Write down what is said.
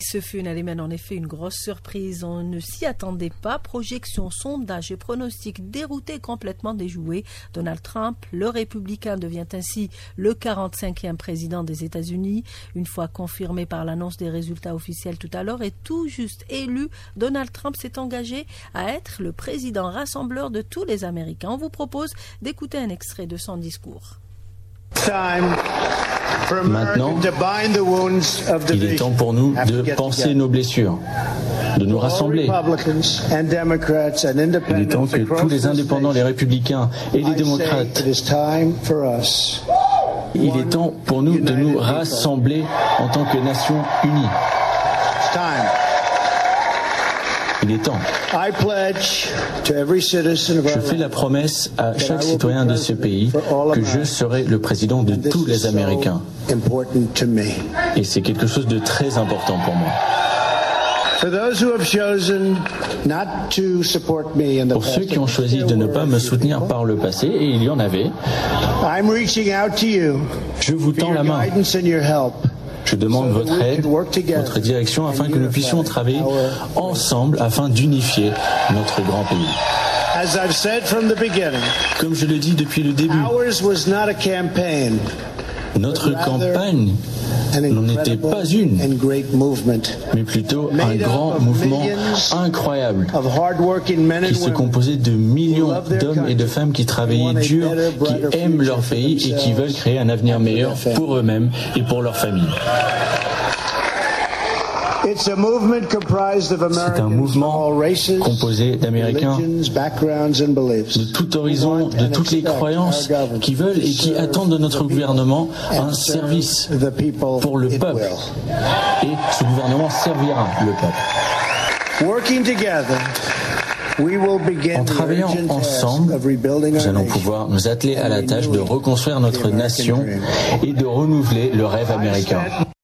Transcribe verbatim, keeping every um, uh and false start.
Ce fut une, en effet une grosse surprise. On ne s'y attendait pas. Projections, sondages et pronostics déroutés, complètement déjoués. Donald Trump, le républicain, devient ainsi le quarante-cinquième président des États-Unis. Une fois confirmé par l'annonce des résultats officiels tout à l'heure et tout juste élu, Donald Trump s'est engagé à être le président rassembleur de tous les Américains. On vous propose d'écouter un extrait de son discours. Maintenant, il est temps pour nous de panser nos blessures, de nous rassembler. Il est temps que tous les indépendants, les républicains et les démocrates, il est temps pour nous de nous rassembler en tant que nation unie. Il est temps. Je fais la promesse à chaque citoyen de ce pays que je serai le président de tous les Américains. Et c'est quelque chose de très important pour moi. Pour ceux qui ont choisi de ne pas me soutenir par le passé, et il y en avait, je vous tends la main. Je demande votre aide, votre direction, afin que nous puissions travailler ensemble afin d'unifier notre grand pays. Comme je le dis depuis le début, notre campagne n'en était pas une, mais plutôt un grand mouvement incroyable qui se composait de millions d'hommes et de femmes qui travaillaient dur, qui aiment leur pays et qui veulent créer un avenir meilleur pour eux-mêmes et pour leur famille. C'est un mouvement composé d'Américains de tout horizon, de toutes les croyances, qui veulent et qui attendent de notre gouvernement un service pour le peuple. Et ce gouvernement servira le peuple. En travaillant ensemble, nous allons pouvoir nous atteler à la tâche de reconstruire notre nation et de renouveler le rêve américain.